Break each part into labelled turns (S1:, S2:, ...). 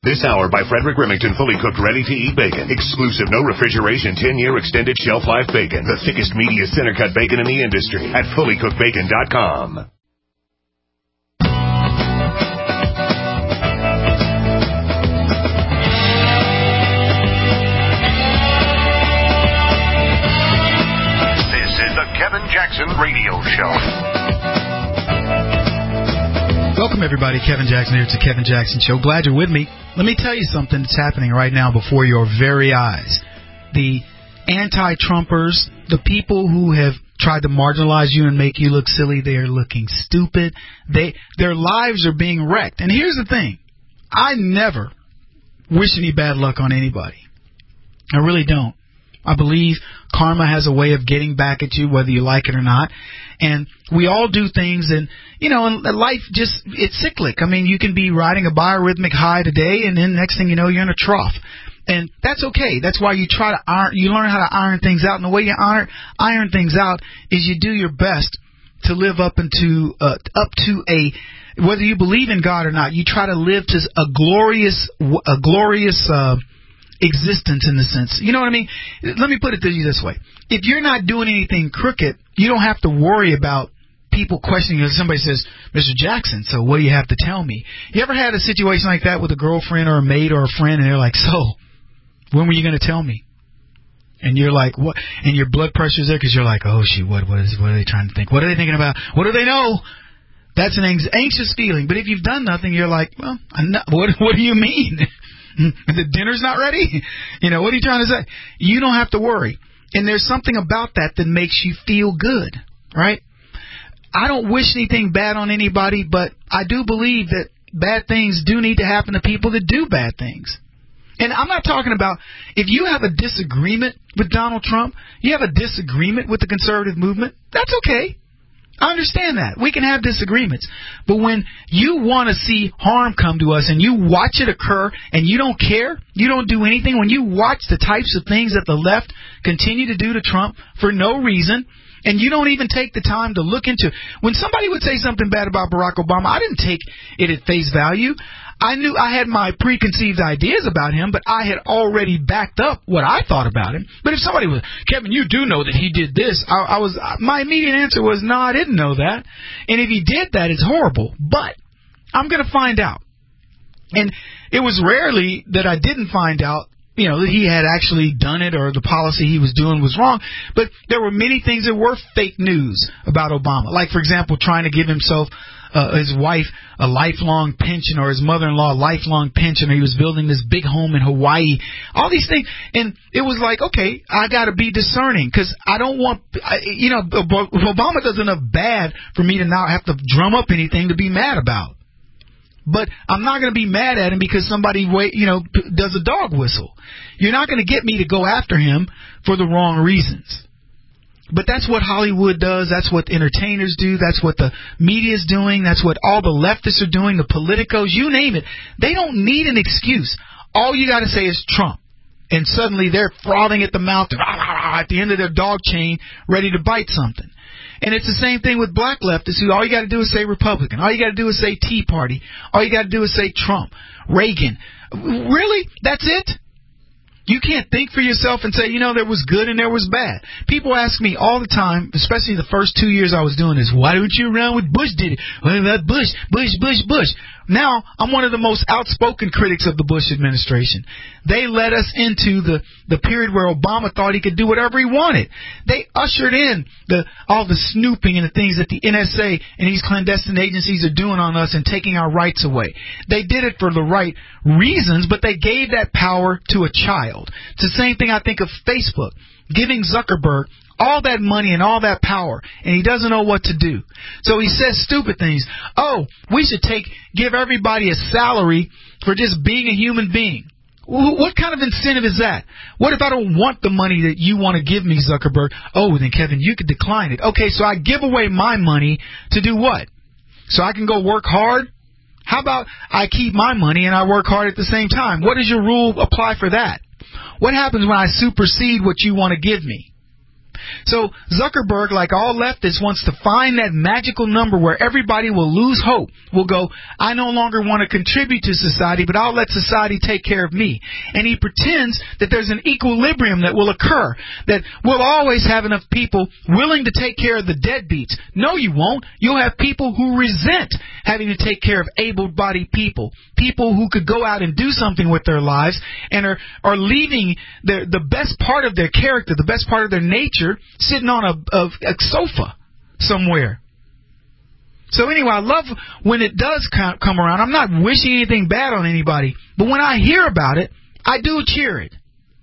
S1: This hour by Frederick Remington, fully cooked, ready-to-eat bacon. Exclusive, no refrigeration, 10-year extended shelf life bacon. The thickest, meatiest center-cut bacon in the industry at fullycookedbacon.com. This is the Kevin Jackson Radio Show.
S2: Welcome, everybody. Kevin Jackson here. It's the Kevin Jackson Show. Glad you're with me. Let me tell you something that's happening right now before your very eyes. The anti-Trumpers, the people who have tried to marginalize you and make you look silly, they are looking stupid. Their lives are being wrecked. And here's the thing. I never wish any bad luck on anybody. I really don't. I believe karma has a way of getting back at you, whether you like it or not. And we all do things, and, you know, and life just, it's cyclic. I mean, you can be riding a biorhythmic high today, and then next thing you know, you're in a trough. And that's okay. That's why you try to you learn how to iron things out. And the way you iron things out is you do your best to live up to a, whether you believe in God or not, you try to live to a glorious existence, in the sense. You know what I mean? Let me put it to you this way. If you're not doing anything crooked, you don't have to worry about people questioning you. Somebody says, Mr. Jackson, so what do you have to tell me? You ever had a situation like that with a girlfriend or a mate or a friend, and they're like, so, when were you going to tell me? And you're like, what? And your blood pressure's there because you're like, oh, shoot, what are they trying to think? What are they thinking about? What do they know? That's an anxious feeling. But if you've done nothing, you're like, well, what do you mean? The dinner's not ready? You know, what are you trying to say? You don't have to worry. And there's something about that makes you feel good, right? I don't wish anything bad on anybody, but I do believe that bad things do need to happen to people that do bad things. And I'm not talking about if you have a disagreement with Donald Trump, you have a disagreement with the conservative movement, that's okay. I understand that. We can have disagreements. But when you want to see harm come to us and you watch it occur and you don't care, you don't do anything, when you watch the types of things that the left continue to do to Trump for no reason, and you don't even take the time to look into, when somebody would say something bad about Barack Obama, I didn't take it at face value. I knew I had my preconceived ideas about him, but I had already backed up what I thought about him. But if somebody was, Kevin, you do know that he did this, my immediate answer was, no, I didn't know that. And if he did that, it's horrible. But I'm going to find out. And it was rarely that I didn't find out, you know, that he had actually done it or the policy he was doing was wrong. But there were many things that were fake news about Obama. Like, for example, trying to give himself his wife a lifelong pension, or his mother-in-law a lifelong pension, or he was building this big home in Hawaii, all these things. And it was like, okay, I got to be discerning, because I don't want, Obama does enough bad for me to not have to drum up anything to be mad about. But I'm not going to be mad at him because somebody, does a dog whistle. You're not going to get me to go after him for the wrong reasons. But that's what Hollywood does. That's what entertainers do. That's what the media's doing. That's what all the leftists are doing, the politicos, you name it. They don't need an excuse. All you got to say is Trump. And suddenly they're frothing at the mouth at the end of their dog chain, ready to bite something. And it's the same thing with black leftists, who all you got to do is say Republican. All you got to do is say Tea Party. All you got to do is say Trump, Reagan. Really? That's it? You can't think for yourself and say, there was good and there was bad. People ask me all the time, especially the first 2 years I was doing this, why don't you run with Bush did it? What about Bush? Bush. Now, I'm one of the most outspoken critics of the Bush administration. They led us into the period where Obama thought he could do whatever he wanted. They ushered in all the snooping and the things that the NSA and these clandestine agencies are doing on us and taking our rights away. They did it for the right reasons, but they gave that power to a child. It's the same thing I think of Facebook, giving Zuckerberg all that money and all that power, and he doesn't know what to do. So he says stupid things. Oh, we should give everybody a salary for just being a human being. What kind of incentive is that? What if I don't want the money that you want to give me, Zuckerberg? Oh, then, Kevin, you could decline it. Okay, so I give away my money to do what? So I can go work hard? How about I keep my money and I work hard at the same time? What does your rule apply for that? What happens when I supersede what you want to give me? So Zuckerberg, like all leftists, wants to find that magical number where everybody will lose hope, will go, I no longer want to contribute to society, but I'll let society take care of me. And he pretends that there's an equilibrium that will occur, that we'll always have enough people willing to take care of the deadbeats. No, you won't. You'll have people who resent having to take care of able-bodied people, people who could go out and do something with their lives and are leaving the best part of their character, the best part of their nature, sitting on a sofa somewhere. So anyway, I love when it does come around. I'm not wishing anything bad on anybody, but when I hear about it, I do cheer it.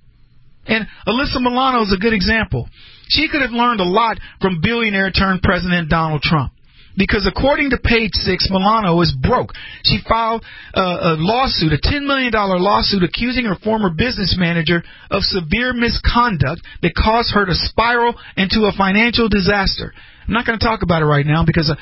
S2: And Alyssa Milano is a good example. She could have learned a lot from billionaire turned President Donald Trump. Because according to Page 6, Milano is broke. She filed a lawsuit, a $10 million lawsuit, accusing her former business manager of severe misconduct that caused her to spiral into a financial disaster. I'm not going to talk about it right now because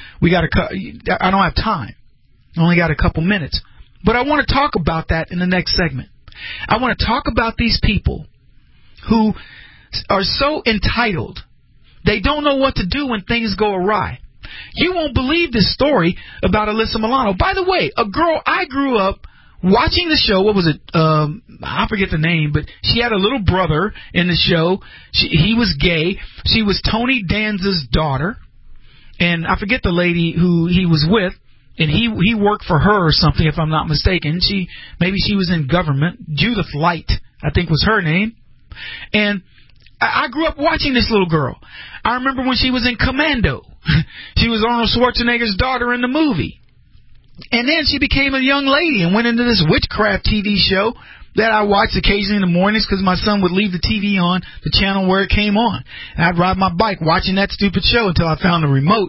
S2: I don't have time. I only got a couple minutes. But I want to talk about that in the next segment. I want to talk about these people who are so entitled. They don't know what to do when things go awry. You won't believe this story about Alyssa Milano. By the way, a girl I grew up watching the show. What was it? I forget the name, but she had a little brother in the show. He was gay. She was Tony Danza's daughter, and I forget the lady who he was with. And he worked for her or something, if I'm not mistaken. Maybe she was in government. Judith Light, I think, was her name. And I grew up watching this little girl. I remember when she was in Commando. She was Arnold Schwarzenegger's daughter in the movie. And then she became a young lady and went into this witchcraft TV show that I watched occasionally in the mornings because my son would leave the TV on, the channel where it came on. And I'd ride my bike watching that stupid show until I found the remote.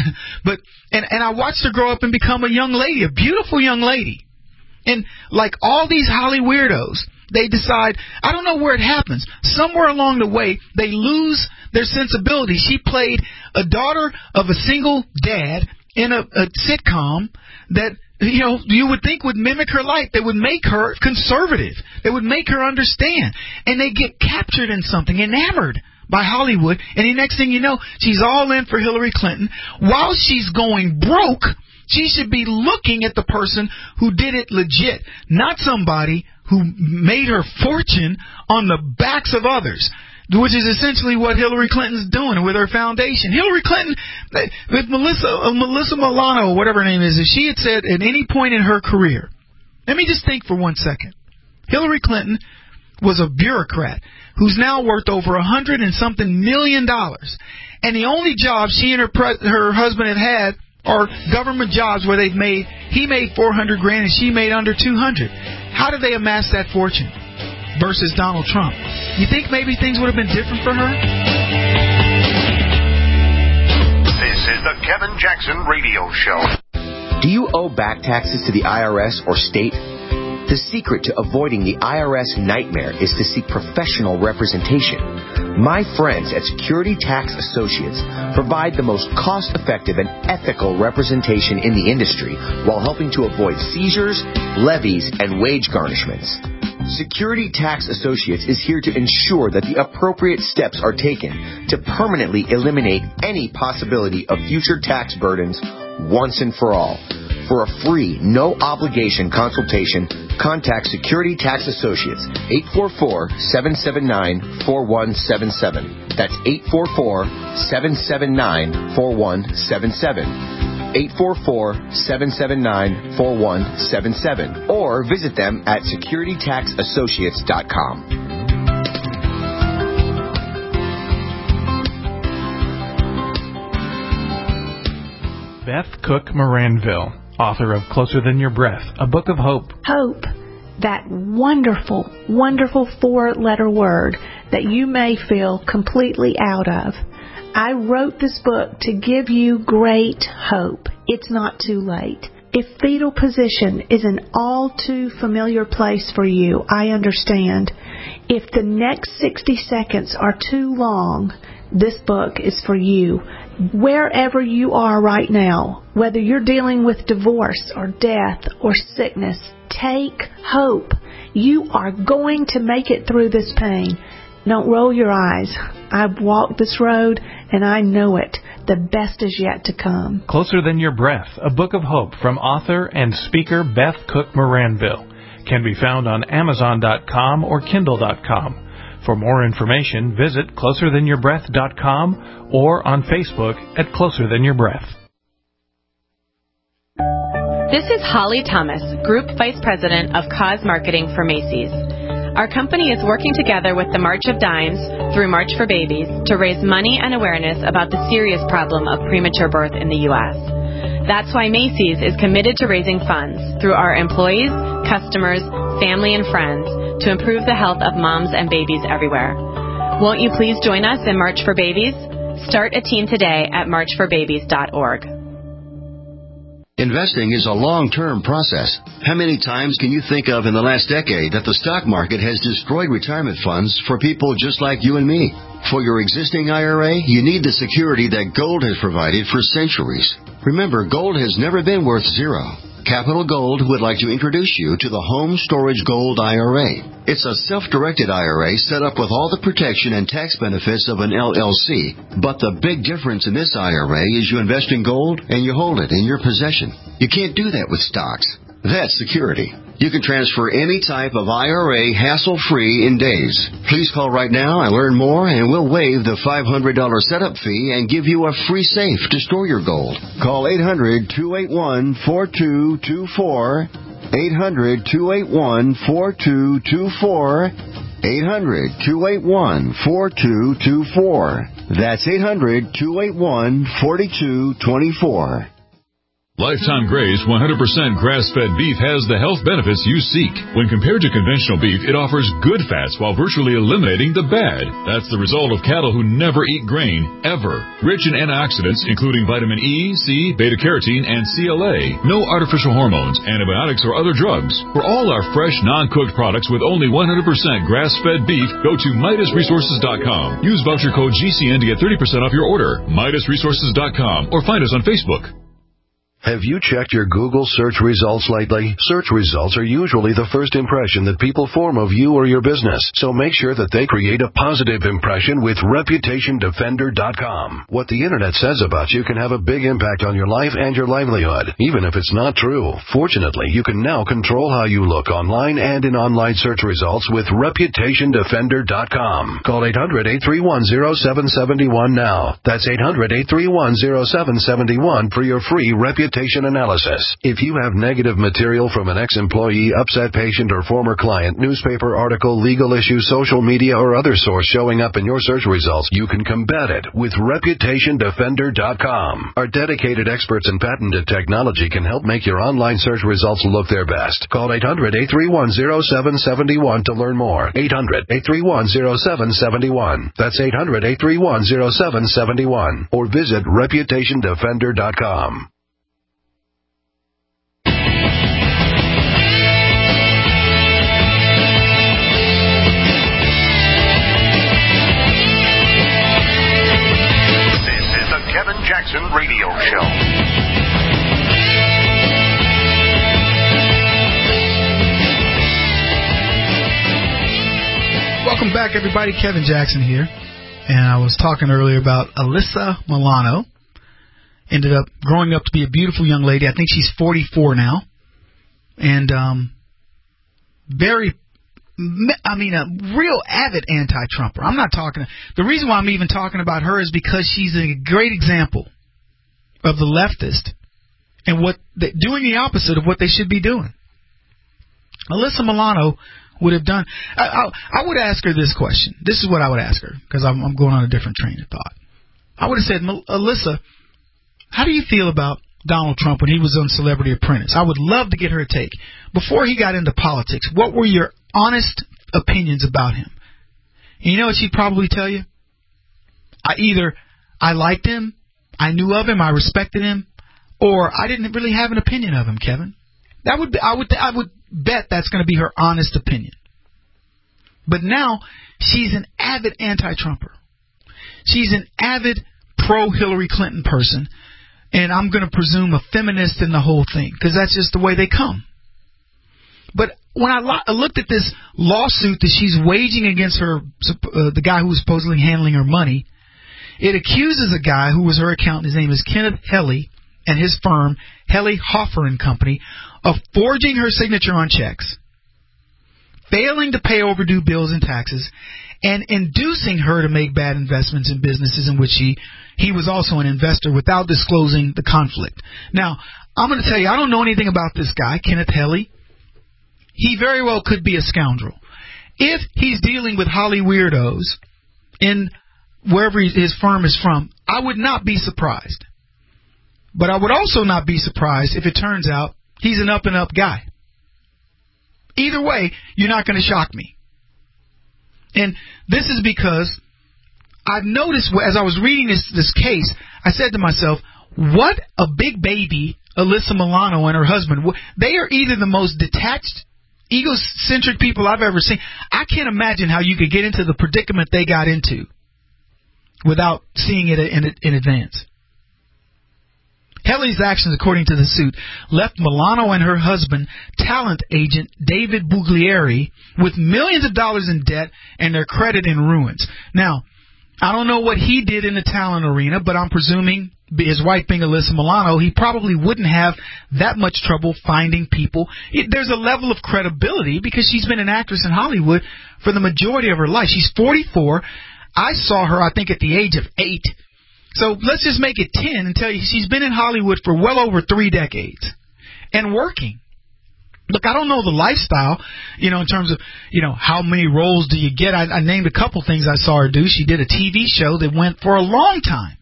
S2: And I watched her grow up and become a young lady, a beautiful young lady. And like all these Holly weirdos, they decide, I don't know where it happens. Somewhere along the way, they lose their sensibility. She played a daughter of a single dad in a sitcom that, you would think would mimic her life. They would make her conservative. They would make her understand. And they get captured in something, enamored by Hollywood. And the next thing you know, she's all in for Hillary Clinton. While she's going broke, she should be looking at the person who did it legit, not somebody who made her fortune on the backs of others, which is essentially what Hillary Clinton's doing with her foundation. Hillary Clinton, with Melissa Milano, or whatever her name is, if she had said at any point in her career, let me just think for 1 second. Hillary Clinton was a bureaucrat who's now worth over $100 and something million. And the only jobs she and her husband had are government jobs where he made $400,000 and she made under $200,000. How did they amass that fortune versus Donald Trump? You think maybe things would have been different for her?
S1: This is the Kevin Jackson Radio Show.
S3: Do you owe back taxes to the IRS or state? The secret to avoiding the IRS nightmare is to seek professional representation. My friends at Security Tax Associates provide the most cost-effective and ethical representation in the industry while helping to avoid seizures, levies, and wage garnishments. Security Tax Associates is here to ensure that the appropriate steps are taken to permanently eliminate any possibility of future tax burdens once and for all. For a free, no-obligation consultation, contact Security Tax Associates, 844-779-4177. That's 844-779-4177. 844-779-4177. Or visit them at securitytaxassociates.com.
S4: Beth Cook Moranville, author of Closer Than Your Breath, a book of hope.
S5: Hope, that wonderful, wonderful four-letter word that you may feel completely out of. I wrote this book to give you great hope. It's not too late. If fetal position is an all too familiar place for you, I understand. If the next 60 seconds are too long, this book is for you. Wherever you are right now, whether you're dealing with divorce or death or sickness, take hope. You are going to make it through this pain. Don't roll your eyes. I've walked this road, and I know it. The best is yet to come.
S4: Closer Than Your Breath, a book of hope from author and speaker Beth Cook Moranville, can be found on Amazon.com or Kindle.com. For more information, visit closerthanyourBreath.com or on Facebook at Closer Than Your Breath.
S6: This is Holly Thomas, Group Vice President of Cause Marketing for Macy's. Our company is working together with the March of Dimes through March for Babies to raise money and awareness about the serious problem of premature birth in the U.S. That's why Macy's is committed to raising funds through our employees, customers, family, and friends to improve the health of moms and babies everywhere. Won't you please join us in March for Babies? Start a team today at marchforbabies.org.
S7: Investing is a long-term process. How many times can you think of in the last decade that the stock market has destroyed retirement funds for people just like you and me? For your existing IRA, you need the security that gold has provided for centuries. Remember, gold has never been worth zero. Capital Gold would like to introduce you to the Home Storage Gold IRA. It's a self-directed IRA set up with all the protection and tax benefits of an LLC. But the big difference in this IRA is you invest in gold and you hold it in your possession. You can't do that with stocks. That's security. You can transfer any type of IRA hassle-free in days. Please call right now and learn more, and we'll waive the $500 setup fee and give you a free safe to store your gold. Call 800-281-4224, 800-281-4224, 800-281-4224. That's 800-281-4224.
S8: Lifetime Graze 100% grass-fed beef has the health benefits you seek. When compared to conventional beef, it offers good fats while virtually eliminating the bad. That's the result of cattle who never eat grain, ever. Rich in antioxidants, including vitamin E, C, beta-carotene, and CLA. No artificial hormones, antibiotics, or other drugs. For all our fresh, non-cooked products with only 100% grass-fed beef, go to MidasResources.com. Use voucher code GCN to get 30% off your order. MidasResources.com or find us on Facebook.
S9: Have you checked your Google search results lately? Search results are usually the first impression that people form of you or your business, so make sure that they create a positive impression with ReputationDefender.com. What the Internet says about you can have a big impact on your life and your livelihood, even if it's not true. Fortunately, you can now control how you look online and in online search results with ReputationDefender.com. Call 800-831-0771 now. That's 800-831-0771 for your free reputation analysis. If you have negative material from an ex-employee, upset patient, or former client, newspaper article, legal issue, social media, or other source showing up in your search results, you can combat it with ReputationDefender.com. Our dedicated experts in patented technology can help make your online search results look their best. Call 800-831-0771 to learn more. 800-831-0771. That's 800-831-0771. Or visit ReputationDefender.com.
S1: Kevin Jackson Radio Show.
S2: Welcome back, everybody. Kevin Jackson here. And I was talking earlier about Alyssa Milano. Ended up growing up to be a beautiful young lady. I think she's 44 now. And a real avid anti-Trumper. I'm not talking... The reason why I'm even talking about her is because she's a great example of the leftist and doing the opposite of what they should be doing. Alyssa Milano would have done... I would ask her this question. This is what I would ask her, because I'm going on a different train of thought. I would have said, Alyssa, how do you feel about Donald Trump when he was on Celebrity Apprentice? I would love to get her take. Before he got into politics, what were your honest opinions about him? And you know what she'd probably tell you? I liked him, I knew of him, I respected him, or I didn't really have an opinion of him, Kevin. I would bet that's going to be her honest opinion. But now she's an avid anti-Trumper. She's an avid pro-Hillary Clinton person, and I'm going to presume a feminist in the whole thing, because that's just the way they come. But when I looked at this lawsuit that she's waging against the guy who was supposedly handling her money, it accuses a guy who was her accountant. His name is Kenneth Helly, and his firm, Helly Hoffer and Company, of forging her signature on checks, failing to pay overdue bills and taxes, and inducing her to make bad investments in businesses in which he was also an investor without disclosing the conflict. Now, I'm going to tell you, I don't know anything about this guy, Kenneth Helly. He very well could be a scoundrel. If he's dealing with Holly weirdos in wherever his firm is from, I would not be surprised. But I would also not be surprised if it turns out he's an up-and-up guy. Either way, you're not going to shock me. And this is because I've noticed as I was reading this case, I said to myself, what a big baby Alyssa Milano and her husband. They are either the most detached, egocentric people I've ever seen. I can't imagine how you could get into the predicament they got into without seeing it in advance. Helly's actions, according to the suit, left Milano and her husband, talent agent David Buglieri, with millions of dollars in debt and their credit in ruins. Now, I don't know what he did in the talent arena, but I'm presuming, his wife being Alyssa Milano, he probably wouldn't have that much trouble finding people. There's a level of credibility because she's been an actress in Hollywood for the majority of her life. She's 44. I saw her, I think, at the age of 8. So let's just make it 10 and tell you she's been in Hollywood for well over 3 decades and working. Look, I don't know the lifestyle, in terms of, how many roles do you get. I named a couple things I saw her do. She did a TV show that went for a long time,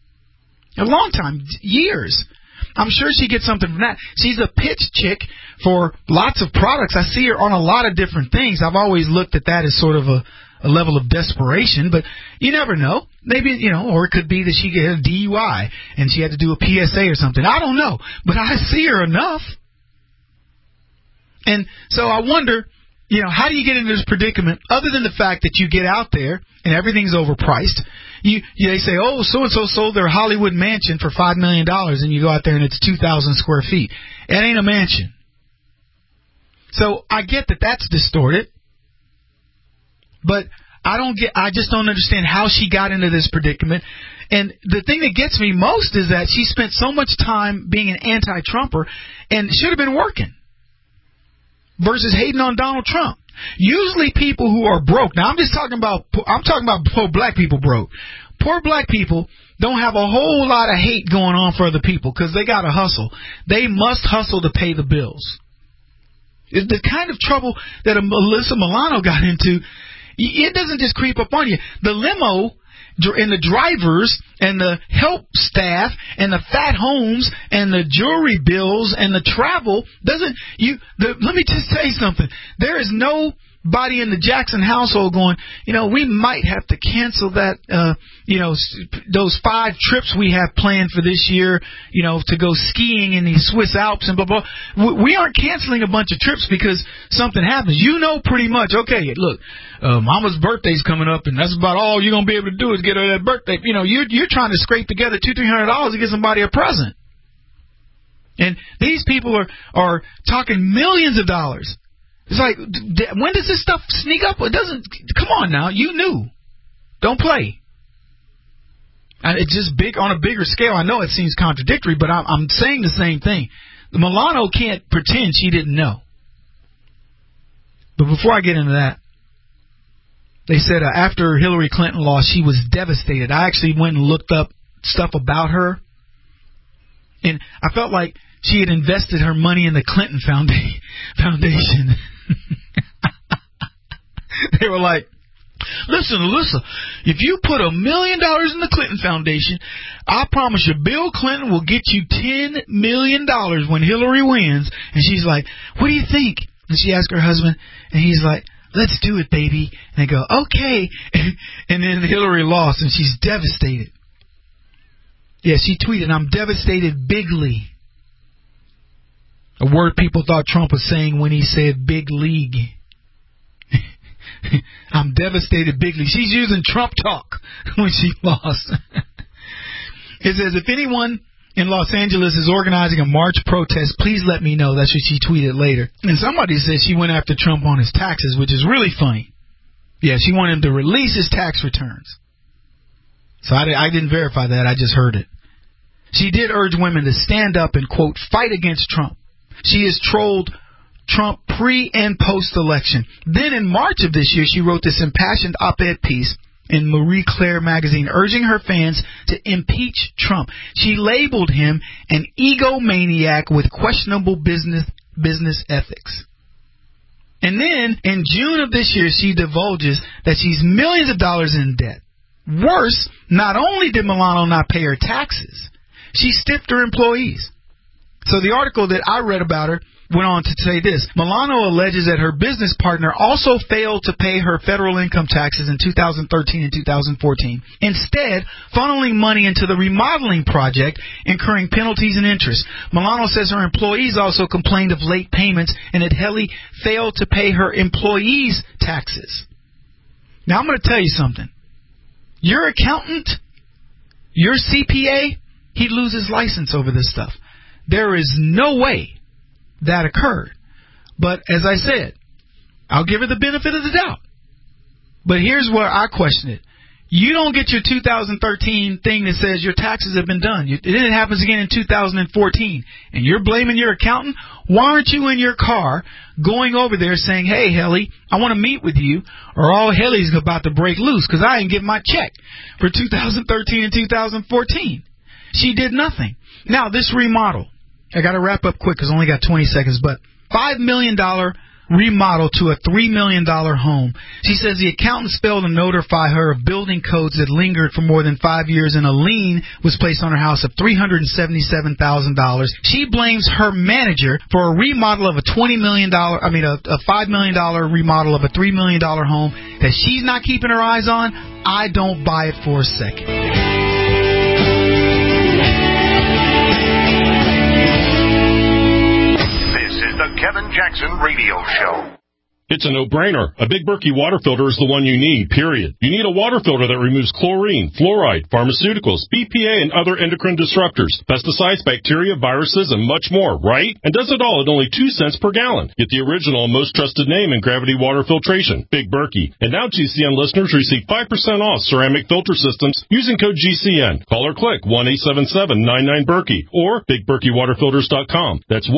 S2: years. I'm sure she gets something from that. She's a pitch chick for lots of products. I see her on a lot of different things. I've always looked at that as sort of a level of desperation, but you never know. Maybe, or it could be that she got a DUI and she had to do a PSA or something. I don't know, but I see her enough. And so I wonder, how do you get into this predicament other than the fact that you get out there and everything's overpriced? They say, oh, so-and-so sold their Hollywood mansion for $5 million, and you go out there and it's 2,000 square feet. It ain't a mansion. So I get that that's distorted. But I just don't understand how she got into this predicament. And the thing that gets me most is that she spent so much time being an anti-Trumper and should have been working versus hating on Donald Trump. Usually people who are broke, now I'm talking about poor black people broke. Poor black people don't have a whole lot of hate going on for other people because they got to hustle. They must hustle to pay the bills. The kind of trouble that Alyssa Milano got into, it doesn't just creep up on you. The limo and the drivers and the help staff and the fat homes and the jewelry bills and the travel let me just say something. There is nobody in the Jackson household going, we might have to cancel that, those 5 trips we have planned for this year, to go skiing in the Swiss Alps and blah, blah. We aren't canceling a bunch of trips because something happens. Pretty much, okay, look, Mama's birthday's coming up and that's about all you're going to be able to do is get her that birthday. You're trying to scrape together $200-300 to get somebody a present. And these people are talking millions of dollars. It's like, when does this stuff sneak up? It doesn't. Come on now, you knew. Don't play. And it's just big on a bigger scale. I know it seems contradictory, but I'm saying the same thing. The Milano can't pretend she didn't know. But before I get into that, they said after Hillary Clinton lost, she was devastated. I actually went and looked up stuff about her, and I felt like she had invested her money in the Clinton Foundation. They were like, listen, Alyssa, if you put $1 million in the Clinton Foundation, I promise you Bill Clinton will get you $10 million when Hillary wins. And she's like, what do you think? And she asked her husband, and he's like, let's do it, baby. And they go, okay. And then Hillary lost, and she's devastated. Yeah, she tweeted, I'm devastated bigly. A word people thought Trump was saying when he said big league. I'm devastated bigly. She's using Trump talk when she lost. It says, if anyone in Los Angeles is organizing a march protest. Please let me know. That's what she tweeted later. And somebody said she went after Trump on his taxes, which is really funny. Yeah, she wanted him to release his tax returns. So I didn't verify that. I just heard it. She did urge women to stand up and, quote, fight against Trump. She has trolled Trump pre- and post-election. Then in March of this year, she wrote this impassioned op-ed piece in Marie Claire magazine urging her fans to impeach Trump. She labeled him an egomaniac with questionable business ethics. And then in June of this year, she divulges that she's millions of dollars in debt. Worse, not only did Milano not pay her taxes, she stiffed her employees. So the article that I read about her went on to say this. Milano alleges that her business partner also failed to pay her federal income taxes in 2013 and 2014, instead funneling money into the remodeling project, incurring penalties and interest. Milano says her employees also complained of late payments and that Haley failed to pay her employees' taxes. Now I'm going to tell you something. Your accountant, your CPA, he'd lose his license over this stuff. There is no way that occurred. But as I said, I'll give her the benefit of the doubt. But here's where I question it. You don't get your 2013 thing that says your taxes have been done. Then it happens again in 2014. And you're blaming your accountant? Why aren't you in your car going over there saying, hey, Haley, I want to meet with you, or all Haley's about to break loose because I didn't get my check for 2013 and 2014. She did nothing. Now, this remodel, I got to wrap up quick because I only got 20 seconds, but $5 million remodel to a $3 million home. She says the accountant failed to notify her of building codes that lingered for more than 5 years, and a lien was placed on her house of $377,000. She blames her manager for a remodel of a $5 million remodel of a $3 million home that she's not keeping her eyes on. I don't buy it for a second.
S1: The Kevin Jackson Radio Show.
S10: It's a no-brainer. A Big Berkey water filter is the one you need, period. You need a water filter that removes chlorine, fluoride, pharmaceuticals, BPA, and other endocrine disruptors, pesticides, bacteria, viruses, and much more, right? And does it all at only 2 cents per gallon. Get the original and most trusted name in gravity water filtration, Big Berkey. And now GCN listeners receive 5% off ceramic filter systems using code GCN. Call or click 1-877-99-BERKEY or BigBerkeyWaterFilters.com. That's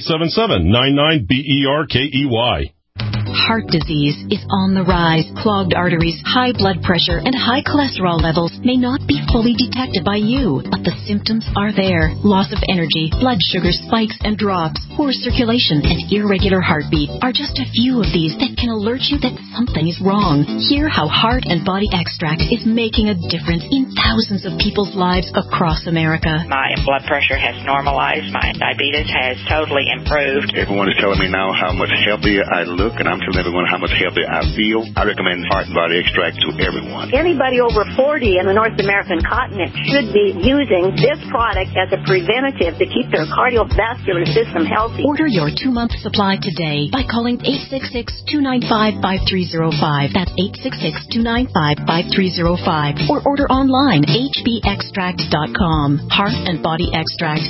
S10: 1-877-99-BERKEY.
S11: Heart disease is on the rise. Clogged arteries, high blood pressure, and high cholesterol levels may not be fully detected by you, but the symptoms are there. Loss of energy, blood sugar spikes and drops, poor circulation, and irregular heartbeat are just a few of these that can alert you that something is wrong. Hear how Heart and Body Extract is making a difference in thousands of people's lives across America.
S12: My blood pressure has normalized. My diabetes has totally improved.
S13: Everyone is telling me now how much healthier I look, and I'm telling everyone how much healthier I feel. I recommend Heart and Body Extract to everyone.
S14: Anybody over 40 in the North American continent should be using this product as a preventative to keep their cardiovascular system healthy.
S11: Order your 2-month supply today by calling 866-295-5305. That's 866-295-5305. Or order online, hbextract.com. Heart and Body Extract,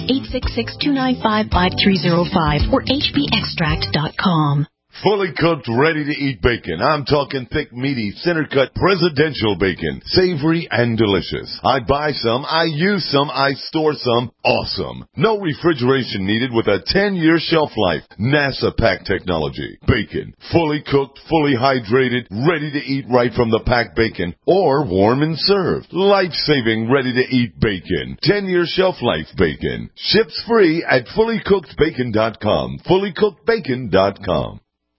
S11: 866-295-5305 or hbextract.com.
S15: Fully cooked, ready-to-eat bacon. I'm talking thick, meaty, center-cut, presidential bacon. Savory and delicious. I buy some, I use some, I store some. Awesome. No refrigeration needed with a 10-year shelf life. NASA pack technology. Bacon. Fully cooked, fully hydrated, ready to eat right from the packed bacon. Or warm and served. Life-saving, ready-to-eat bacon. 10-year shelf life bacon. Ships free at fullycookedbacon.com. Fullycookedbacon.com.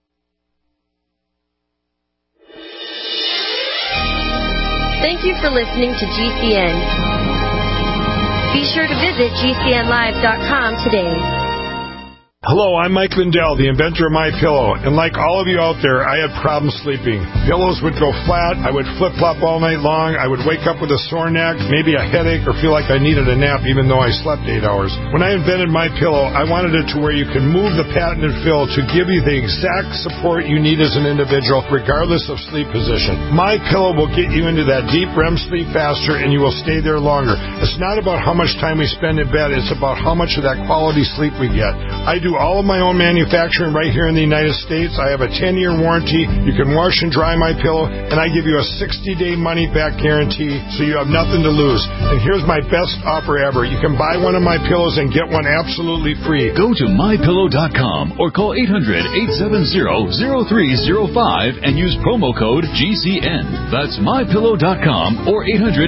S16: Thank you for listening to GCN. Be sure to visit GCNlive.com today.
S17: Hello, I'm Mike Lindell, the inventor of MyPillow, and like all of you out there, I had problems sleeping. Pillows would go flat, I would flip-flop all night long, I would wake up with a sore neck, maybe a headache, or feel like I needed a nap even though I slept 8 hours. When I invented MyPillow, I wanted it to where you can move the patented fill to give you the exact support you need as an individual, regardless of sleep position. MyPillow will get you into that deep REM sleep faster, and you will stay there longer. It's not about how much time we spend in bed, it's about how much of that quality sleep we get. I do all of my own manufacturing right here in the United States. I have a 10-year warranty. You can wash and dry my pillow, and I give you a 60-day money-back guarantee, so you have nothing to lose. And here's my best offer ever. You can buy one of my pillows and get one absolutely free.
S8: Go to MyPillow.com or call 800-870-0305 and use promo code GCN. That's MyPillow.com or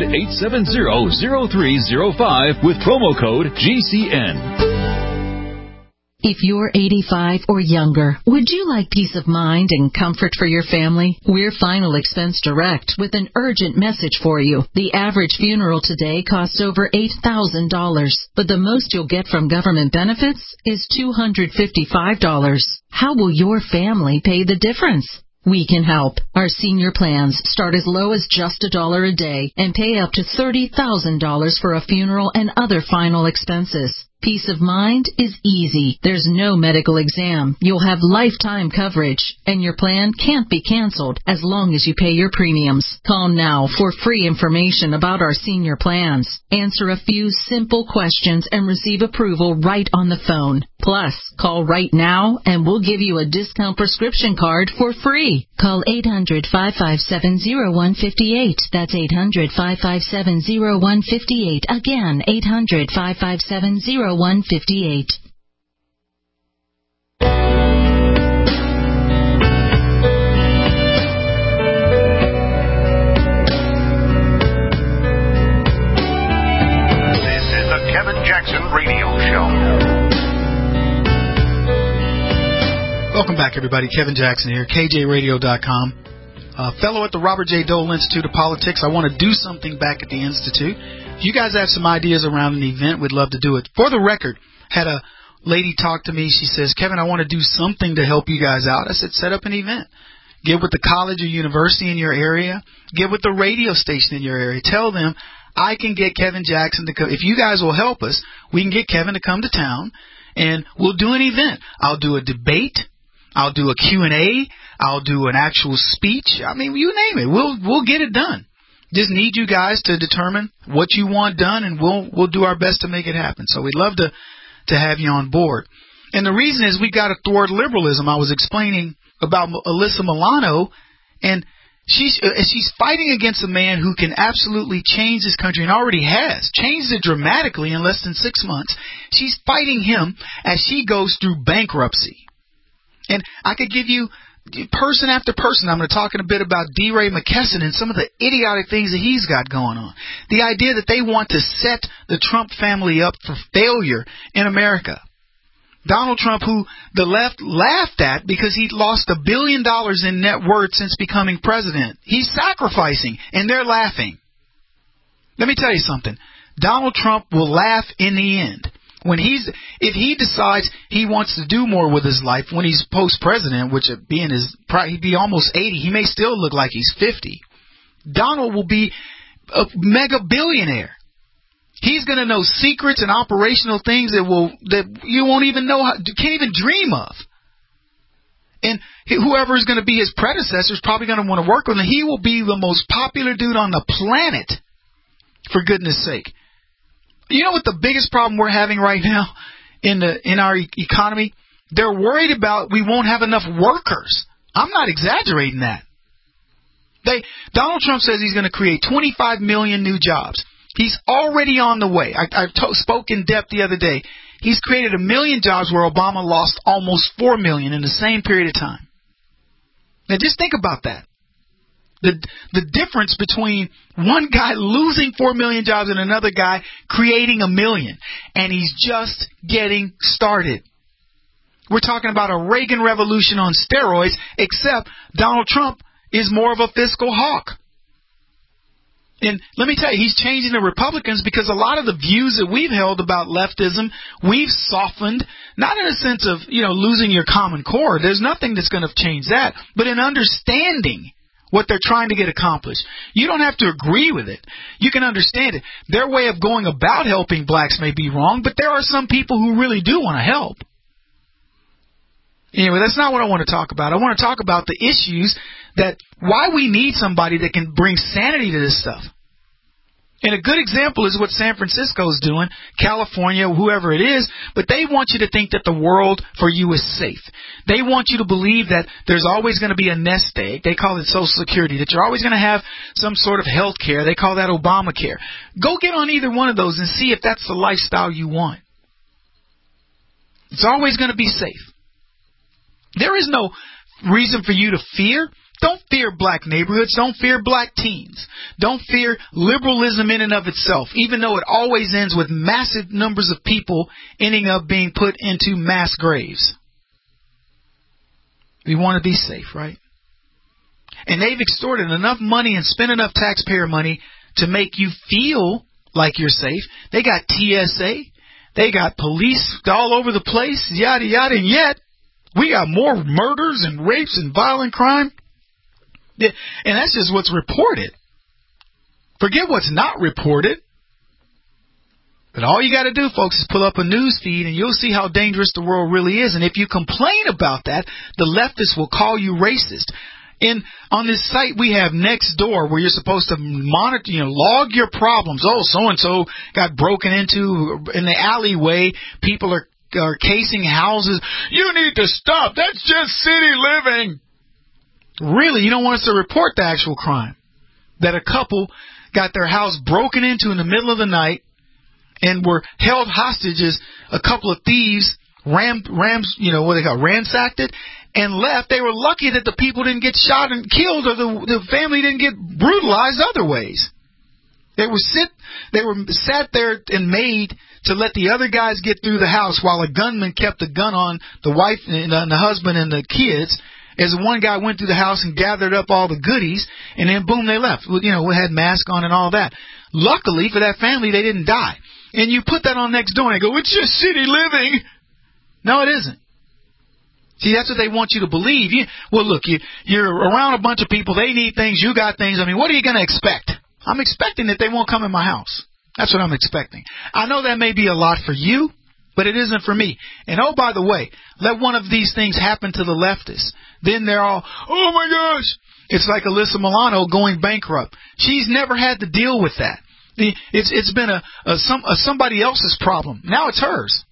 S8: 800-870-0305 with promo code GCN.
S11: If you're 85 or younger, would you like peace of mind and comfort for your family? We're Final Expense Direct with an urgent message for you. The average funeral today costs over $8,000, but the most you'll get from government benefits is $255. How will your family pay the difference? We can help. Our senior plans start as low as just $1 a day and pay up to $30,000 for a funeral and other final expenses. Peace of mind is easy. There's no medical exam. You'll have lifetime coverage, and your plan can't be canceled as long as you pay your premiums. Call now for free information about our senior plans. Answer a few simple questions and receive approval right on the phone. Plus, call right now and we'll give you a discount prescription card for free. Call 800-557-0158. That's 800-557-0158. Again, 800-557-0158. 158.
S1: This is the Kevin Jackson Radio Show.
S2: Welcome back, everybody. Kevin Jackson here, KJRadio.com. Fellow at the Robert J. Dole Institute of Politics. I want to do something back at the Institute. If you guys have some ideas around an event, we'd love to do it. For the record, had a lady talk to me. She says, Kevin, I want to do something to help you guys out. I said, set up an event. Get with the college or university in your area. Get with the radio station in your area. Tell them, I can get Kevin Jackson to come. If you guys will help us, we can get Kevin to come to town, and we'll do an event. I'll do a debate. I'll do a Q&A. I'll do an actual speech. I mean, you name it. We'll get it done. Just need you guys to determine what you want done, and we'll do our best to make it happen. So we'd love to have you on board. And the reason is we got to thwart liberalism. I was explaining about Alyssa Milano, and she's fighting against a man who can absolutely change this country and already has changed it dramatically in less than 6 months. She's fighting him as she goes through bankruptcy. And I could give you person after person. I'm going to talk in a bit about D. Ray McKesson and some of the idiotic things that he's got going on. The idea that they want to set the Trump family up for failure in America. Donald Trump, who the left laughed at because he lost $1 billion in net worth since becoming president. He's sacrificing, and they're laughing. Let me tell you something. Donald Trump will laugh in the end. If he decides he wants to do more with his life when he's post-president, which he'd be almost 80, he may still look like he's 50. Donald will be a mega billionaire. He's going to know secrets and operational things that you won't even know, can't even dream of. And whoever is going to be his predecessor is probably going to want to work with him. He will be the most popular dude on the planet, for goodness sake. You know what the biggest problem we're having right now in our economy? They're worried about we won't have enough workers. I'm not exaggerating that. Donald Trump says he's going to create 25 million new jobs. He's already on the way. I spoke in depth the other day. He's created 1 million jobs where Obama lost almost 4 million in the same period of time. Now just think about that. The difference between one guy losing 4 million jobs and another guy creating 1 million. And he's just getting started. We're talking about a Reagan revolution on steroids, except Donald Trump is more of a fiscal hawk. And let me tell you, he's changing the Republicans because a lot of the views that we've held about leftism, we've softened, not in a sense of, losing your common core. There's nothing that's going to change that, but in understanding what they're trying to get accomplished. You don't have to agree with it. You can understand it. Their way of going about helping blacks may be wrong, but there are some people who really do want to help. Anyway, that's not what I want to talk about. I want to talk about the issues that why we need somebody that can bring sanity to this stuff. And a good example is what San Francisco is doing, California, whoever it is, but they want you to think that the world for you is safe. They want you to believe that there's always going to be a nest egg. They call it Social Security, that you're always going to have some sort of health care. They call that Obamacare. Go get on either one of those and see if that's the lifestyle you want. It's always going to be safe. There is no reason for you to fear. Don't fear black neighborhoods. Don't fear black teens. Don't fear liberalism in and of itself, even though it always ends with massive numbers of people ending up being put into mass graves. We want to be safe, right? And they've extorted enough money and spent enough taxpayer money to make you feel like you're safe. They got TSA. They got police all over the place, yada, yada, and yet we got more murders and rapes and violent crime. And that's just what's reported. Forget what's not reported. But all you got to do, folks, is pull up a news feed and you'll see how dangerous the world really is. And if you complain about that, the leftists will call you racist. And on this site we have Nextdoor, where you're supposed to monitor, log your problems. Oh, so-and-so got broken into in the alleyway. People are casing houses. You need to stop. That's just city living. Really, you don't want us to report the actual crime. That a couple got their house broken into in the middle of the night and were held hostage as a couple of thieves ransacked it and left. They were lucky that the people didn't get shot and killed, or the family didn't get brutalized other ways. They were sat there and made to let the other guys get through the house while a gunman kept the gun on the wife and the husband and the kids. As one guy went through the house and gathered up all the goodies, and then boom, they left. We had masks on and all that. Luckily for that family, they didn't die. And you put that on Nextdoor and they go, it's just city living. No, it isn't. See, that's what they want you to believe. You're around a bunch of people. They need things. You got things. I mean, what are you going to expect? I'm expecting that they won't come in my house. That's what I'm expecting. I know that may be a lot for you, but it isn't for me. And oh, by the way, let one of these things happen to the leftists. Then they're all, oh my gosh. It's like Alyssa Milano going bankrupt. She's never had to deal with that. It's been somebody else's problem. Now it's hers.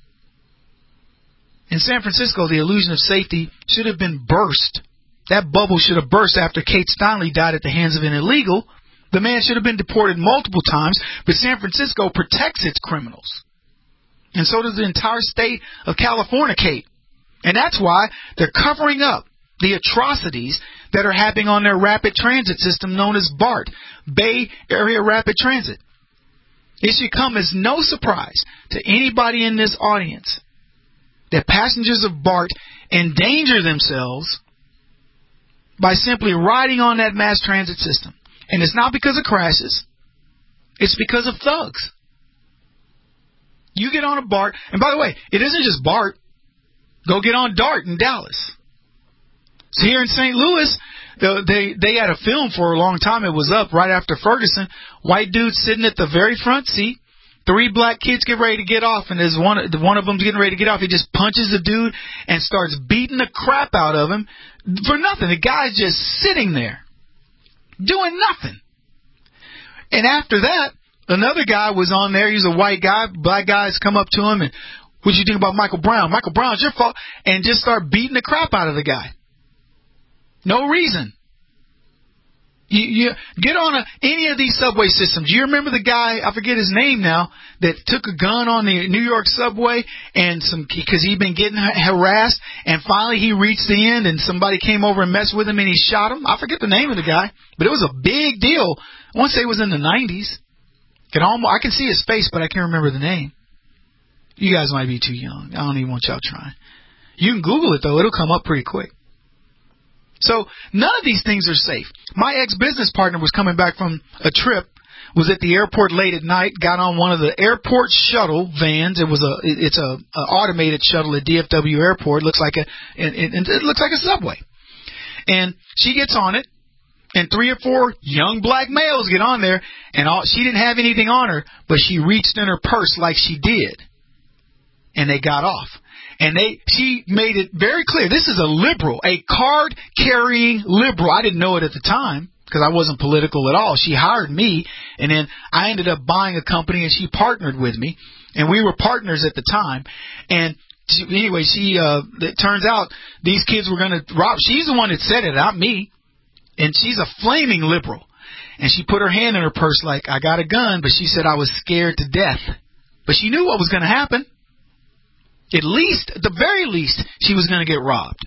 S2: In San Francisco, the illusion of safety should have been burst. That bubble should have burst after Kate Steinle died at the hands of an illegal. The man should have been deported multiple times, but San Francisco protects its criminals. And so does the entire state of California, Kate. And that's why they're covering up the atrocities that are happening on their rapid transit system known as BART, Bay Area Rapid Transit. It should come as no surprise to anybody in this audience that passengers of BART endanger themselves by simply riding on that mass transit system. And it's not because of crashes. It's because of thugs. You get on a BART, and by the way, it isn't just BART. Go get on DART in Dallas. So here in St. Louis, they had a film for a long time. It was up right after Ferguson. White dude sitting at the very front seat. 3 black kids get ready to get off, and as one of them's getting ready to get off, he just punches the dude and starts beating the crap out of him for nothing. The guy's just sitting there doing nothing. And after that, another guy was on there. He's a white guy. Black guys come up to him and, what do you think about Michael Brown? Michael Brown's your fault. And just start beating the crap out of the guy. No reason. You get on any of these subway systems. You remember the guy, I forget his name now, that took a gun on the New York subway and because he'd been getting harassed, and finally he reached the end and somebody came over and messed with him and he shot him. I forget the name of the guy, but it was a big deal. I want to say it was in the 90s. I can see his face, but I can't remember the name. You guys might be too young. I don't even want y'all trying. You can Google it, though. It'll come up pretty quick. So none of these things are safe. My ex-business partner was coming back from a trip, was at the airport late at night, got on one of the airport shuttle vans. It's a automated shuttle at DFW Airport. It looks like a subway. And she gets on it, and 3 or 4 young black males get on there, and she didn't have anything on her, but she reached in her purse like she did, and they got off. And she made it very clear, this is a liberal, a card-carrying liberal. I didn't know it at the time because I wasn't political at all. She hired me, and then I ended up buying a company, and she partnered with me, and we were partners at the time. And anyway, it turns out these kids were going to rob. She's the one that said it, not me. And she's a flaming liberal. And she put her hand in her purse like, I got a gun, but she said I was scared to death. But she knew what was going to happen. At the very least, she was going to get robbed.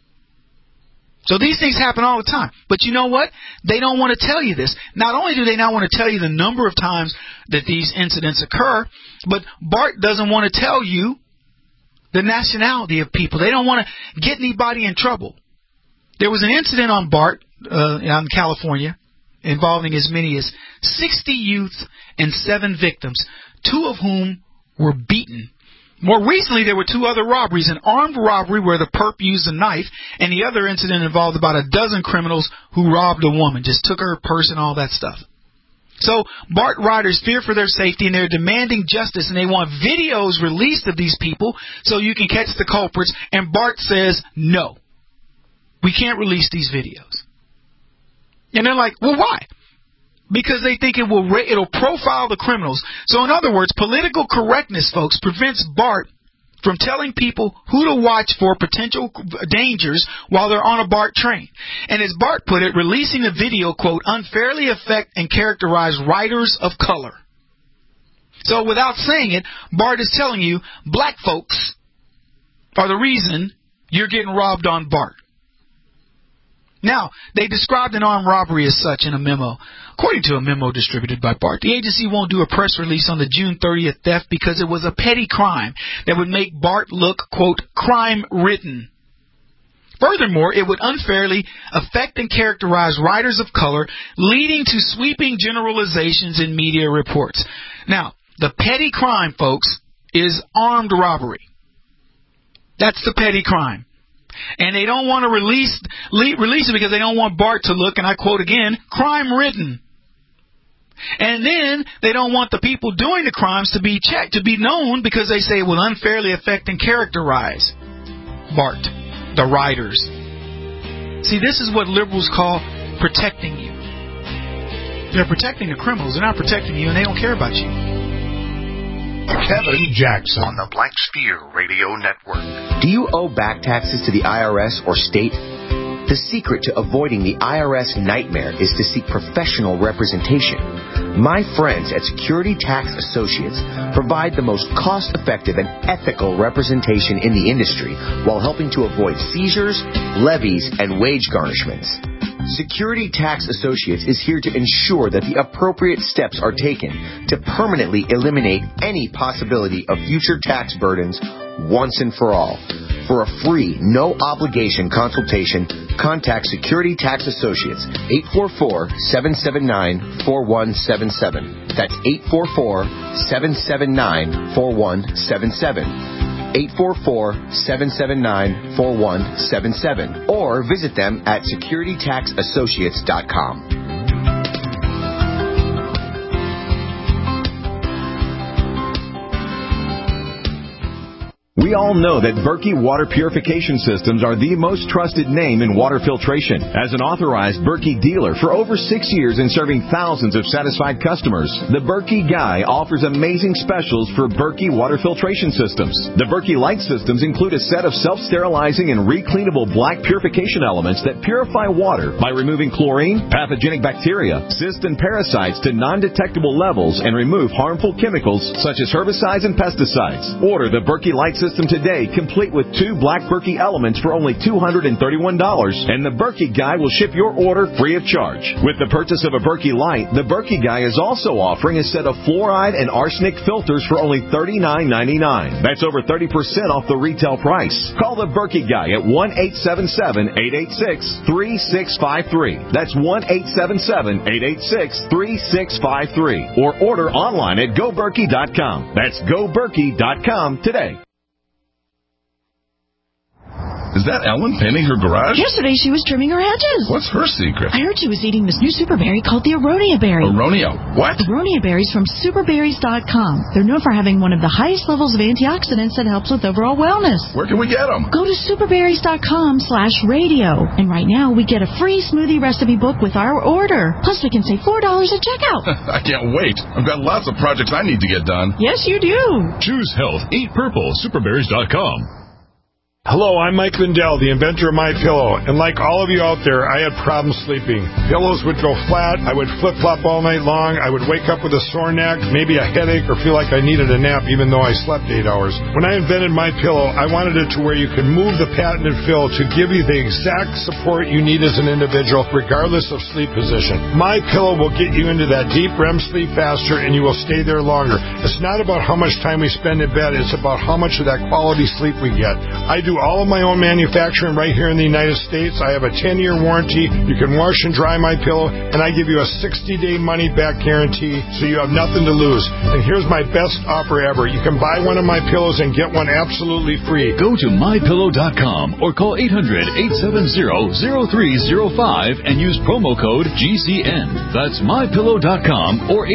S2: So these things happen all the time. But you know what? They don't want to tell you this. Not only do they not want to tell you the number of times that these incidents occur, but BART doesn't want to tell you the nationality of people. They don't want to get anybody in trouble. There was an incident on BART in California involving as many as 60 youth and 7 victims, 2 of whom were beaten. More recently, there were 2 other robberies, an armed robbery where the perp used a knife, and the other incident involved about a dozen criminals who robbed a woman, just took her purse and all that stuff. So BART riders fear for their safety, and they're demanding justice, and they want videos released of these people so you can catch the culprits, and BART says, no, we can't release these videos. And they're like, well, why? Because they think it'll profile the criminals. So in other words, political correctness, folks, prevents BART from telling people who to watch for potential dangers while they're on a BART train. And as BART put it, releasing a video, quote, unfairly affect and characterize riders of color. So without saying it, BART is telling you black folks are the reason you're getting robbed on BART. Now, they described an armed robbery as such in a memo. According to a memo distributed by BART, the agency won't do a press release on the June 30th theft because it was a petty crime that would make BART look, quote, crime-ridden. Furthermore, it would unfairly affect and characterize riders of color, leading to sweeping generalizations in media reports. Now, the petty crime, folks, is armed robbery. That's the petty crime. And they don't want to release it because they don't want BART to look, and I quote again, crime-ridden. And then they don't want the people doing the crimes to be checked, to be known, because they say it will unfairly affect and characterize BART, the riders. See, this is what liberals call protecting you. They're protecting the criminals. They're not protecting you, and they don't care about you.
S1: Kevin Jackson on the Black Spear Radio Network.
S3: Do you owe back taxes to the IRS or state? The secret to avoiding the IRS nightmare is to seek professional representation. My friends at Security Tax Associates provide the most cost-effective and ethical representation in the industry while helping to avoid seizures, levies, and wage garnishments. Security Tax Associates is here to ensure that the appropriate steps are taken to permanently eliminate any possibility of future tax burdens once and for all. For a free, no-obligation consultation, contact Security Tax Associates, 844-779-4177. That's 844-779-4177. 844-779-4177. Or visit them at securitytaxassociates.com.
S18: We all know that Berkey Water Purification Systems are the most trusted name in water filtration. As an authorized Berkey dealer for over 6 years and serving thousands of satisfied customers, the Berkey Guy offers amazing specials for Berkey Water Filtration Systems. The Berkey Light Systems include a set of self-sterilizing and recleanable black purification elements that purify water by removing chlorine, pathogenic bacteria, cysts, and parasites to non-detectable levels and remove harmful chemicals such as herbicides and pesticides. Order the Berkey Light Systems system today, complete with 2 Black Berkey elements for only $231, and the Berkey Guy will ship your order free of charge. With the purchase of a Berkey Light, the Berkey Guy is also offering a set of fluoride and arsenic filters for only $39.99. That's over 30% off the retail price. Call the Berkey Guy at 1-877-886-3653. That's 1-877-886-3653. Or order online at GoBerkey.com. That's GoBerkey.com today.
S19: Is that Ellen painting her garage?
S20: Yesterday she was trimming her hedges.
S19: What's her secret?
S20: I heard she was eating this new super berry called the Aronia berry.
S19: Aronia? What?
S20: Aronia berries from superberries.com. They're known for having one of the highest levels of antioxidants that helps with overall wellness.
S19: Where can we get them?
S20: Go to superberries.com/radio. And right now we get a free smoothie recipe book with our order. Plus we can save $4 at checkout.
S19: I can't wait. I've got lots of projects I need to get done.
S20: Yes, you do.
S8: Choose health. Eat purple. Superberries.com.
S17: Hello, I'm Mike Lindell, the inventor of MyPillow, and like all of you out there, I had problems sleeping. Pillows would go flat, I would flip-flop all night long, I would wake up with a sore neck, maybe a headache, or feel like I needed a nap even though I slept 8 hours. When I invented MyPillow, I wanted it to where you could move the patented fill to give you the exact support you need as an individual, regardless of sleep position. MyPillow will get you into that deep REM sleep faster, and you will stay there longer. It's not about how much time we spend in bed, it's about how much of that quality sleep we get. I do all of my own manufacturing right here in the United States. I have a 10-year warranty. You can wash and dry my pillow, and I give you a 60-day money-back guarantee, so you have nothing to lose. And here's my best offer ever. You can buy one of my pillows and get one absolutely free.
S8: Go to MyPillow.com or call 800-870-0305 and use promo code GCN. That's MyPillow.com or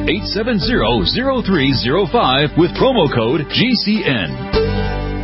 S8: 800-870-0305 with promo code GCN.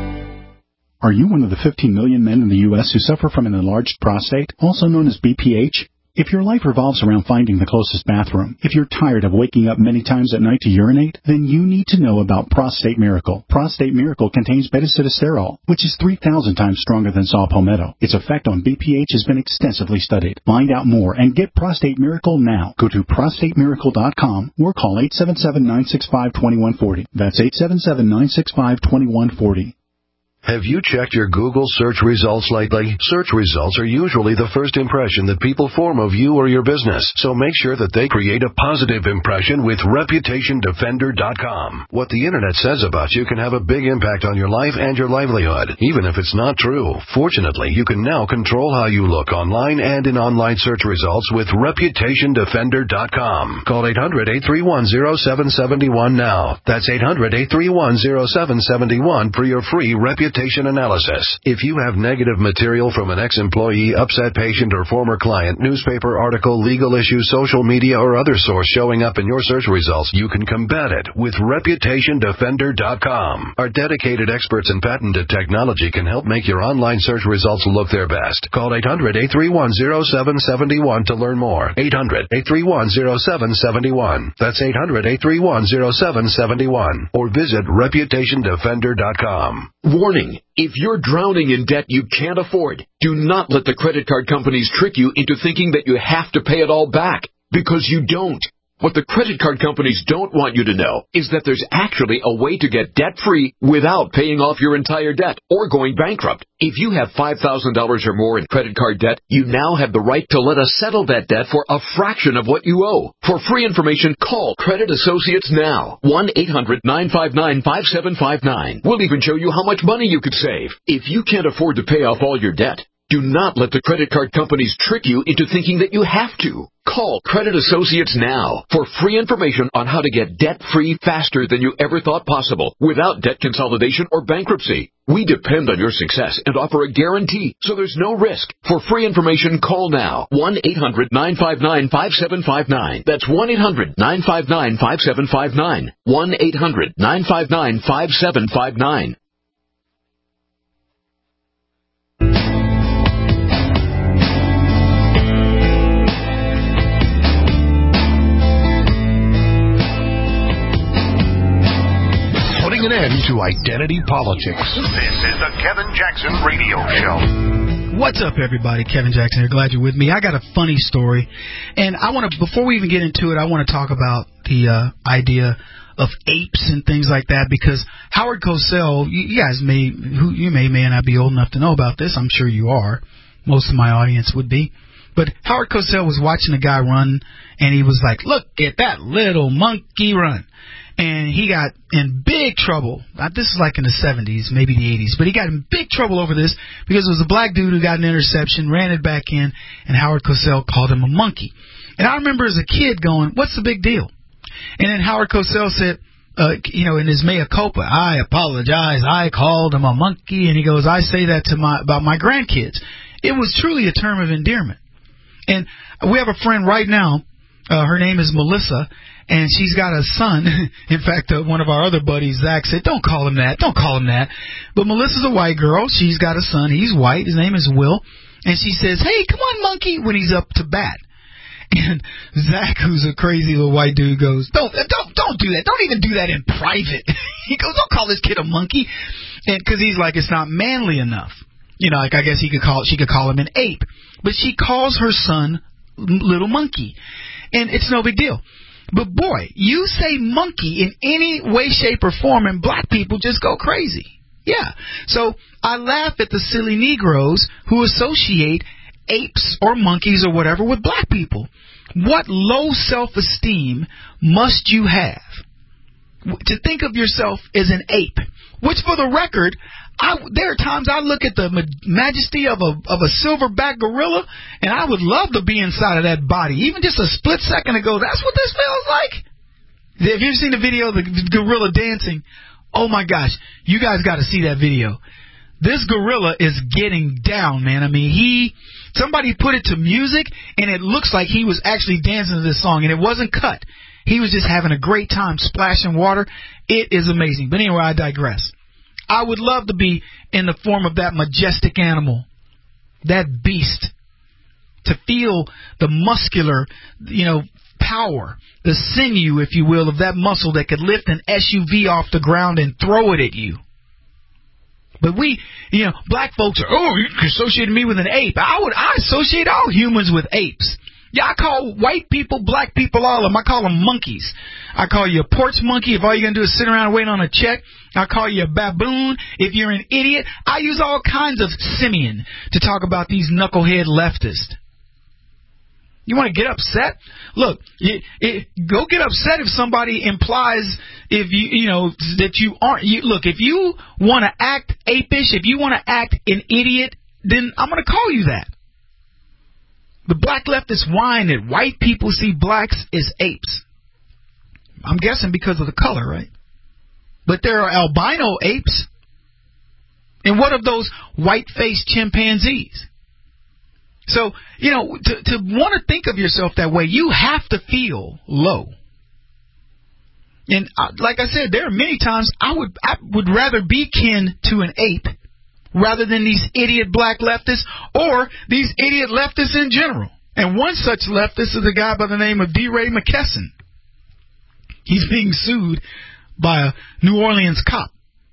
S21: Are you one of the 15 million men in the U.S. who suffer from an enlarged prostate, also known as BPH? If your life revolves around finding the closest bathroom, if you're tired of waking up many times at night to urinate, then you need to know about Prostate Miracle. Prostate Miracle contains beta-sitosterol, which is 3,000 times stronger than saw palmetto. Its effect on BPH has been extensively studied. Find out more and get Prostate Miracle now. Go to prostatemiracle.com or call 877-965-2140. That's 877-965-2140.
S9: Have you checked your Google search results lately? Search results are usually the first impression that people form of you or your business, so make sure that they create a positive impression with ReputationDefender.com. What the Internet says about you can have a big impact on your life and your livelihood, even if it's not true. Fortunately, you can now control how you look online and in online search results with ReputationDefender.com. Call 800-831-0771 now. That's 800-831-0771 for your free reputation analysis. If you have negative material from an ex-employee, upset patient, or former client, newspaper article, legal issue, social media, or other source showing up in your search results, you can combat it with ReputationDefender.com. Our dedicated experts in patented technology can help make your online search results look their best. Call 800-831-0771 to learn more. 800-831-0771. That's 800-831-0771. Or visit ReputationDefender.com.
S22: Warning, if you're drowning in debt you can't afford, do not let the credit card companies trick you into thinking that you have to pay it all back, because you don't. What the credit card companies don't want you to know is that there's actually a way to get debt-free without paying off your entire debt or going bankrupt. If you have $5,000 or more in credit card debt, you now have the right to let us settle that debt for a fraction of what you owe. For free information, call Credit Associates now. 1-800-959-5759. We'll even show you how much money you could save. If you can't afford to pay off all your debt, do not let the credit card companies trick you into thinking that you have to. Call Credit Associates now for free information on how to get debt-free faster than you ever thought possible without debt consolidation or bankruptcy. We depend on your success and offer a guarantee, so there's no risk. For free information, call now. 1-800-959-5759. That's 1-800-959-5759. 1-800-959-5759.
S1: An end to identity politics. This is the Kevin Jackson Radio Show.
S2: What's up, everybody? Kevin Jackson here. Glad you're with me. I got a funny story, and I want to, before we even get into it, I want to talk about the idea of apes and things like that, because Howard Cosell, you guys may not be old enough to know about this. I'm sure you are. Most of my audience would be. But Howard Cosell was watching a guy run, and he was like, look at that little monkey run. And he got in big trouble. This is like in the 70s, maybe the 80s. But he got in big trouble over this because it was a black dude who got an interception, ran it back in, and Howard Cosell called him a monkey. And I remember as a kid going, what's the big deal? And then Howard Cosell said, in his mea culpa, I apologize, I called him a monkey. And he goes, I say that about my grandkids. It was truly a term of endearment. And we have a friend right now, her name is Melissa, and she's got a son. In fact, one of our other buddies, Zach, said, don't call him that. Don't call him that. But Melissa's a white girl. She's got a son. He's white. His name is Will. And she says, hey, come on, monkey, when he's up to bat. And Zach, who's a crazy little white dude, goes, don't do that. Don't even do that in private. He goes, don't call this kid a monkey. And because he's like, it's not manly enough. I guess she could call him an ape. But she calls her son little monkey. And it's no big deal. But boy, you say monkey in any way, shape, or form, and black people just go crazy. Yeah. So I laugh at the silly Negroes who associate apes or monkeys or whatever with black people. What low self-esteem must you have to think of yourself as an ape? Which, for the record, there are times I look at the majesty of a silverback gorilla, and I would love to be inside of that body. Even just a split second ago, that's what this feels like. Have you ever seen the video of the gorilla dancing? Oh, my gosh. You guys got to see that video. This gorilla is getting down, man. I mean, somebody put it to music, and it looks like he was actually dancing to this song, and it wasn't cut. He was just having a great time splashing water. It is amazing. But anyway, I digress. I would love to be in the form of that majestic animal, that beast, to feel the muscular, power, the sinew, if you will, of that muscle that could lift an SUV off the ground and throw it at you. But we, black folks are, you associated me with an ape. I associate all humans with apes. Yeah, I call white people, black people, all of them. I call them monkeys. I call you a porch monkey if all you're going to do is sit around and wait on a check. I call you a baboon if you're an idiot. I use all kinds of simian to talk about these knucklehead leftists. You want to get upset? Look, go get upset if somebody implies that you aren't. Look, if you want to act apish, if you want to act an idiot, then I'm going to call you that. The black leftists whine that white people see blacks as apes. I'm guessing because of the color, right? But there are albino apes. And what of those white-faced chimpanzees? So, to want to think of yourself that way, you have to feel low. And like I said, there are many times I would rather be kin to an ape rather than these idiot black leftists or these idiot leftists in general. And one such leftist is a guy by the name of DeRay McKesson. He's being sued by a New Orleans cop.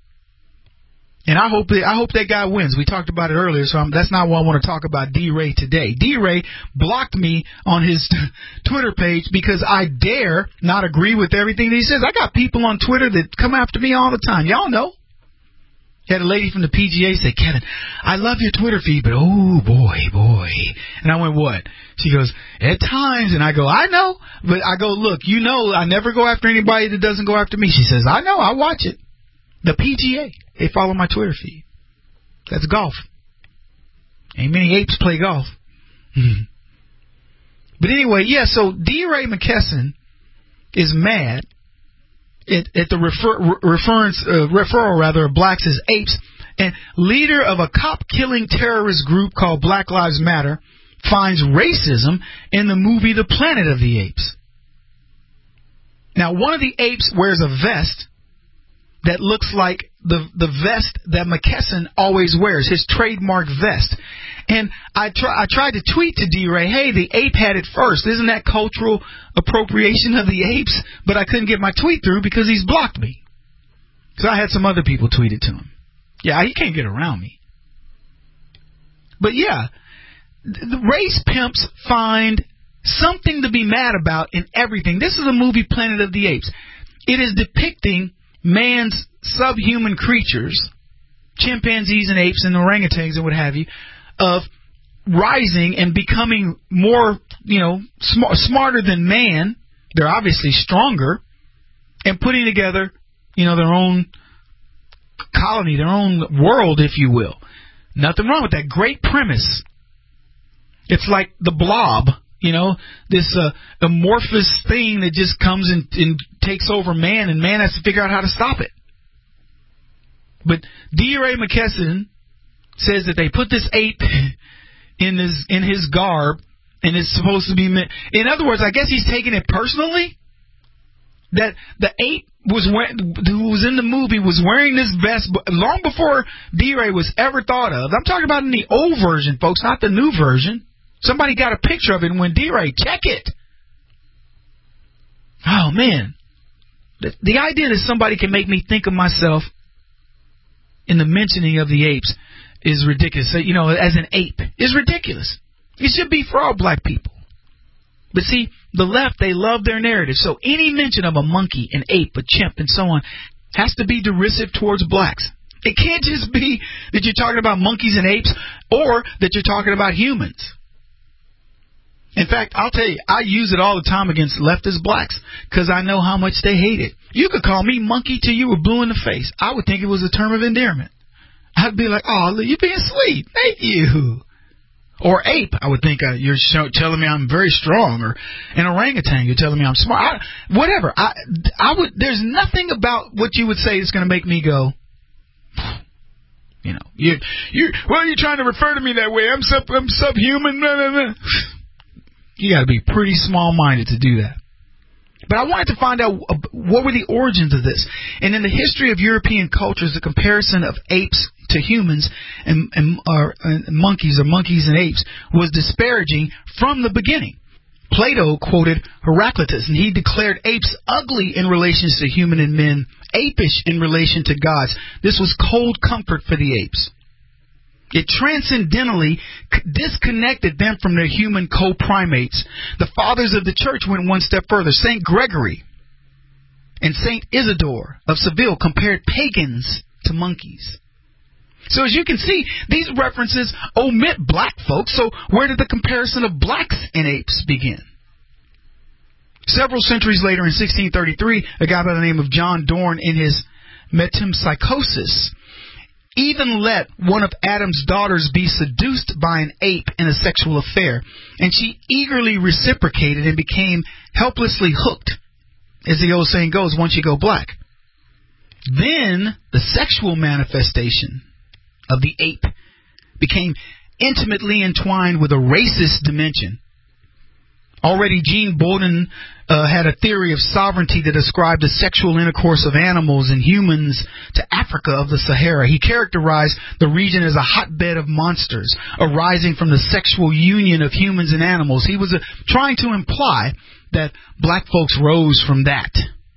S2: And I hope that guy wins. We talked about it earlier, so that's not what I want to talk about DeRay today. DeRay blocked me on his Twitter page because I dare not agree with everything that he says. I got people on Twitter that come after me all the time. Y'all know. Had a lady from the PGA say, Kevin, I love your Twitter feed, but oh, boy. And I went, what? She goes, at times. And I go, I know. But I go, look, I never go after anybody that doesn't go after me. She says, I know, I watch it. The PGA, they follow my Twitter feed. That's golf. Ain't many apes play golf. But anyway, yeah, so DeRay McKesson is mad at the referral of blacks as apes, and leader of a cop-killing terrorist group called Black Lives Matter finds racism in the movie The Planet of the Apes. Now, one of the apes wears a vest that looks like the vest that McKesson always wears, his trademark vest. And I tried to tweet to DeRay, hey, the ape had it first. Isn't that cultural appropriation of the apes? But I couldn't get my tweet through because he's blocked me. So I had some other people tweet it to him. Yeah, he can't get around me. But yeah, the race pimps find something to be mad about in everything. This is the movie Planet of the Apes. it is depicting man's subhuman creatures, chimpanzees and apes and orangutans and what have you, of rising and becoming more, smarter than man. They're obviously stronger, and putting together, their own colony, their own world, if you will. Nothing wrong with that. Great premise. It's like the Blob, this amorphous thing that just comes and takes over man, and man has to figure out how to stop it. But D. Ray McKesson says that they put this ape in his garb, and it's supposed to be meant. In other words, I guess he's taking it personally that the ape who was in the movie was wearing this vest long before D. Ray was ever thought of. I'm talking about in the old version, folks, not the new version. Somebody got a picture of it, and when D. Ray, check it. Oh, man. The idea that somebody can make me think of myself in the mentioning of the apes is ridiculous. So, as an ape is ridiculous. It should be for all black people. But see, the left, they love their narrative. So any mention of a monkey, an ape, a chimp, and so on has to be derisive towards blacks. It can't just be that you're talking about monkeys and apes or that you're talking about humans. In fact, I'll tell you, I use it all the time against leftist blacks because I know how much they hate it. You could call me monkey till you were blue in the face. I would think it was a term of endearment. I'd be like, oh, you're being sweet. Thank you. Or ape, I would think you're telling me I'm very strong. Or an orangutan, you're telling me I'm smart. Whatever. I would. There's nothing about what you would say that's going to make me go, you're trying to refer to me that way. I'm subhuman. Blah, blah, blah. You got to be pretty small-minded to do that. But I wanted to find out what were the origins of this. And in the history of European cultures, the comparison of apes to humans and monkeys, or monkeys and apes, was disparaging from the beginning. Plato quoted Heraclitus, and he declared apes ugly in relation to human and men, apish in relation to gods. This was cold comfort for the apes. It transcendentally disconnected them from their human co-primates. The fathers of the church went one step further. St. Gregory and St. Isidore of Seville compared pagans to monkeys. So as you can see, these references omit black folks. So where did the comparison of blacks and apes begin? Several centuries later, in 1633, a guy by the name of John Dorn, in his Metempsychosis, even let one of Adam's daughters be seduced by an ape in a sexual affair, and she eagerly reciprocated and became helplessly hooked, as the old saying goes, once you go black. Then the sexual manifestation of the ape became intimately entwined with a racist dimension. Already Jean Bodin had a theory of sovereignty that ascribed the sexual intercourse of animals and humans to Africa of the Sahara. He characterized the region as a hotbed of monsters arising from the sexual union of humans and animals. He was trying to imply that black folks rose from that.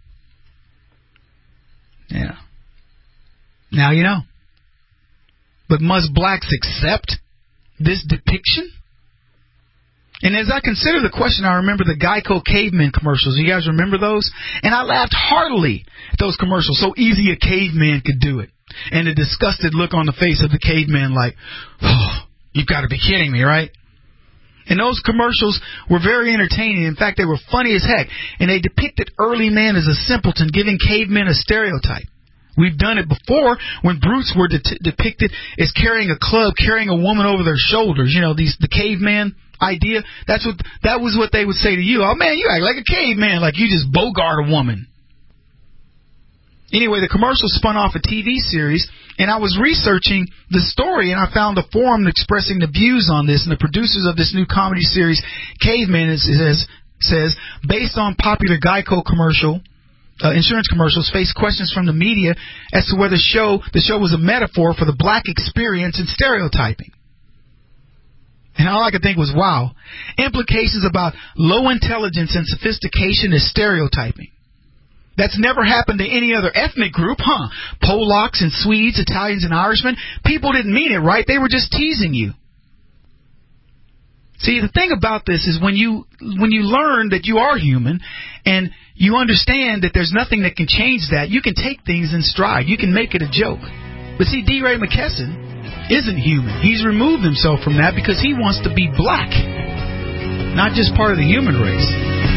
S2: Yeah. Now you know. But must blacks accept this depiction? And as I consider the question, I remember the Geico caveman commercials. You guys remember those? And I laughed heartily at those commercials. So easy a caveman could do it. And the disgusted look on the face of the caveman like, oh, you've got to be kidding me, right? And those commercials were very entertaining. In fact, they were funny as heck. And they depicted early man as a simpleton, giving cavemen a stereotype. We've done it before when brutes were depicted as carrying a club, carrying a woman over their shoulders. You know, the caveman idea. That was what they would say to you. Oh man, you act like a caveman, like you just bogart a woman. Anyway, the commercial spun off a TV series, and I was researching the story, and I found a forum expressing the views on this. And the producers of this new comedy series, Caveman, says based on popular Geico commercial. Insurance commercials face questions from the media as to whether the show was a metaphor for the black experience and stereotyping. And all I could think was, wow, implications about low intelligence and sophistication is stereotyping. That's never happened to any other ethnic group, huh? Polacks and Swedes, Italians and Irishmen. People didn't mean it, right? They were just teasing you. See, the thing about this is when you learn that you are human and you understand that there's nothing that can change that, you can take things in stride. You can make it a joke. But see, D. Ray McKesson isn't human. He's removed himself from that because he wants to be black, not just part of the human race.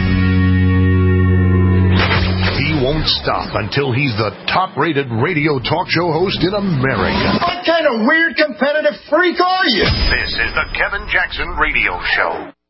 S1: He won't stop until he's the top-rated radio talk show host in America.
S4: What kind of weird competitive freak are you?
S1: This is the Kevin Jackson Radio Show.